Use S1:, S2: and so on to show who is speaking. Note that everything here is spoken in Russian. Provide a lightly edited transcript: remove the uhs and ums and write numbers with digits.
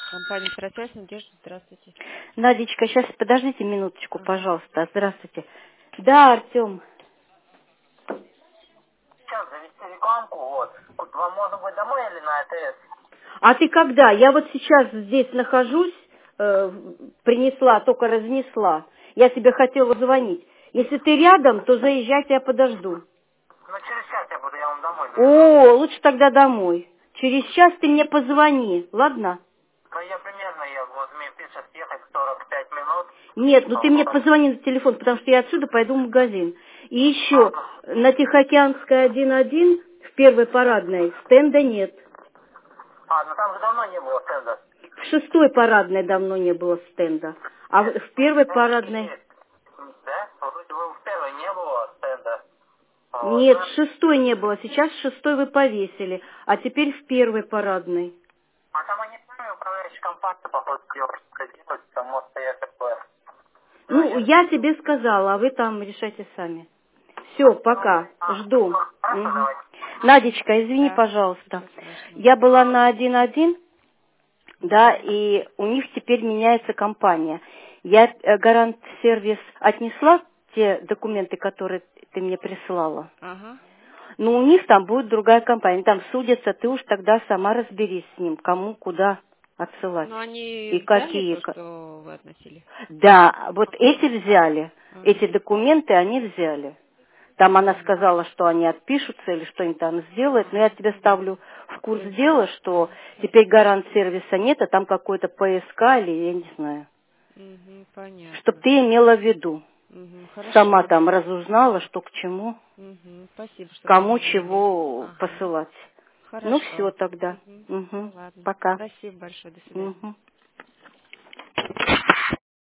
S1: Компания «Старосвязь», Надежда, здравствуйте.
S2: Надечка, сейчас подождите минуточку,
S1: Ага.
S2: пожалуйста. Здравствуйте. Да, Артем.
S3: Сейчас завести рекламку, вот вам можно будет домой или на АТС?
S2: А ты когда? Я вот сейчас здесь нахожусь, принесла, только разнесла. Я тебе хотела звонить. Если ты рядом, то заезжать я подожду.
S3: Ну, через час я вам домой завезу.
S2: О, лучше тогда домой. Через час ты мне позвони, ладно?
S3: Ну, вот мне пишет ехать 45 минут.
S2: Нет, ну ты мне
S3: Вот.
S2: позвони на телефон, потому что я отсюда пойду в магазин. И еще
S3: Ага.
S2: на Тихоокеанской 1.1 в первой парадной стенда нет.
S3: Ну там же давно не было стенда.
S2: В шестой парадной давно не было стенда. А
S3: Нет,
S2: в первой
S3: стенда
S2: парадной...
S3: есть. Да? Вроде бы в первой не было стенда. Вот.
S2: Нет, в шестой не было. Сейчас в шестой вы повесили. А теперь в первой парадной.
S3: А там они сами управляющие компании, походу, делают, что делают, там может стоять такое. Ну,
S2: Ну,
S3: я...
S2: я тебе сказала, а вы там решайте сами. Все, пока. Жду.
S3: Ну, хорошо,
S2: Мгм.
S3: давайте.
S2: Надечка, извини,
S1: Да,
S2: пожалуйста.
S1: ничего страшного.
S2: Я была на 1.1, да,
S1: Мгм.
S2: и у них теперь меняется компания. Я гарант-сервис отнесла те документы, которые ты мне прислала.
S1: Ага.
S2: Но у них там будет другая компания. Там судятся, ты уж тогда сама разберись с ним, кому, куда отсылать.
S1: Ну, они
S2: И
S1: взяли
S2: какие.
S1: то, что вы относили?
S2: Да, вот эти взяли. Эти
S1: Ага.
S2: документы они взяли. Там она
S1: Мгм.
S2: сказала, что они отпишутся или что-нибудь там сделают. Но я тебя ставлю в курс дела, что теперь гарант-сервиса нет, а там какой-то ПСК или я не знаю.
S1: Мгм,
S2: Чтоб
S1: понятно.
S2: ты имела в виду.
S1: Мгм, хорошо.
S2: Сама там разузнала, что к чему,
S1: Мгм, спасибо, что
S2: кому
S1: напомнили.
S2: чего
S1: Ага.
S2: посылать. Ну
S1: Хорошо.
S2: все тогда.
S1: Мгм. Ну
S2: Угу.
S1: ладно.
S2: Пока.
S1: Спасибо большое. До свидания.
S2: Угу.